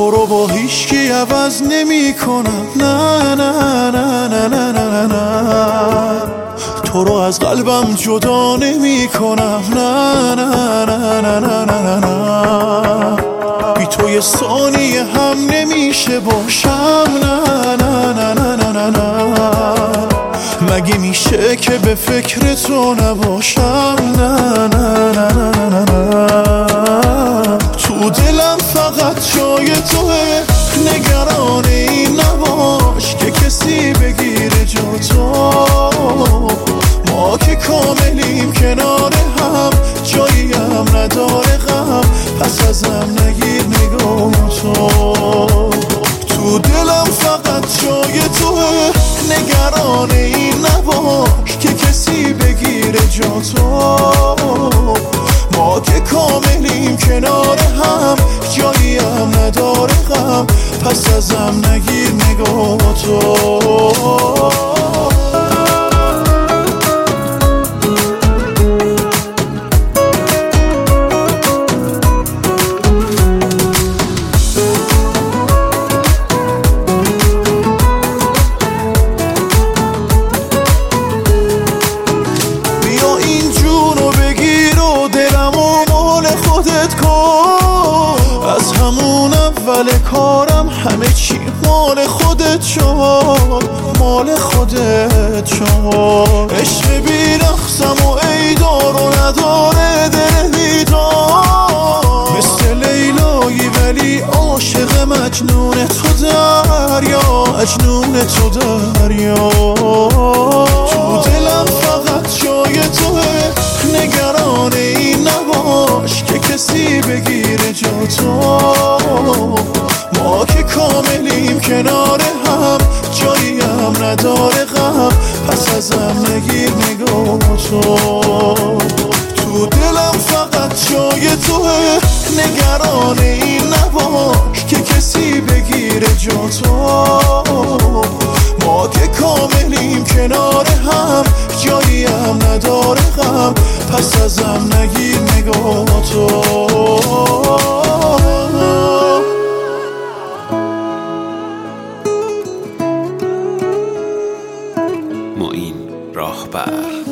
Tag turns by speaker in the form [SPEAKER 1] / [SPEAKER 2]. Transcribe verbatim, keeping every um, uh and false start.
[SPEAKER 1] تو رو با هیچکی عوض نمی کنم، نه نه نه نه نه نه نه، تو رو از قلبم جدا نمی کنم، نه نه نه نه نه نه نه، بی تو یه ثانیه هم نمیشه باشم، نه نه نه نه نه نه نه، مگه میشه که به فکر تو نباشم، نه نه نه نه نه نه، تو دلم فقط جای توه، نگران این نباش که کسی بگیره جا تو، ما که کاملیم کنار هم، جایی هم نداره غم، پس ازم نگیر نگاه تو، تو دلم فقط جای توه، نگران این نباش که کسی بگیره جا تو، ما که کاملیم کنار هم، جایی هم نداره غم، پس ازم نگیر نگاه تو. از همون اول کارم همه چی مال خودت شد، مال خودت شد، عشق بی رقصم و ایدار و نداره دل بیدار، مثل لیلایی ولی عاشق مجنون تو دریا، مجنون تو دریا، تو دلم فقط جای توه، نگران این نباش که کسی بگیره جا تو، ما که کاملیم کنار هم، جایی هم نداره غم، پس ازم نگیر نگاه تو، تو دلم فقط جای توه، نگران این نباش که کسی بگیره جا تو، ما که کاملیم کنار هم، جایی هم نداره غم، پس ازم نگیر نگاه تو.
[SPEAKER 2] معین راهبر.